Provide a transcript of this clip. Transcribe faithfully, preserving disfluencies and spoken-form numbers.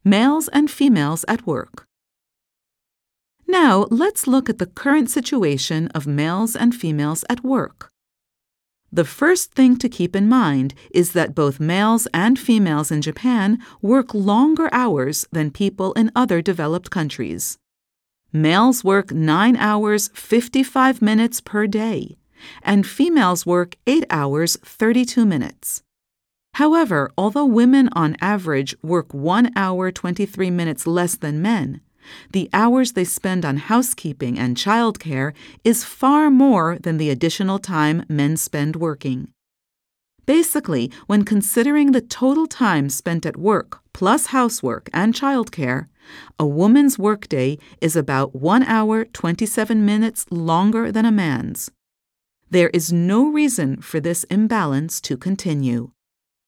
males and females at work. Now, let's look at the current situation of males and females at work. The first thing to keep in mind is that both males and females in Japan work longer hours than people in other developed countries. Males work nine hours, fifty-five minutes per day, and females work eight hours, thirty-two minutes. However, although women on average work one hour, twenty-three minutes less than men, the hours they spend on housekeeping and childcare is far more than the additional time men spend working. Basically, when considering the total time spent at work plus housework and childcare, a woman's workday is about one hour, twenty-seven minutes longer than a man's. There is no reason for this imbalance to continue.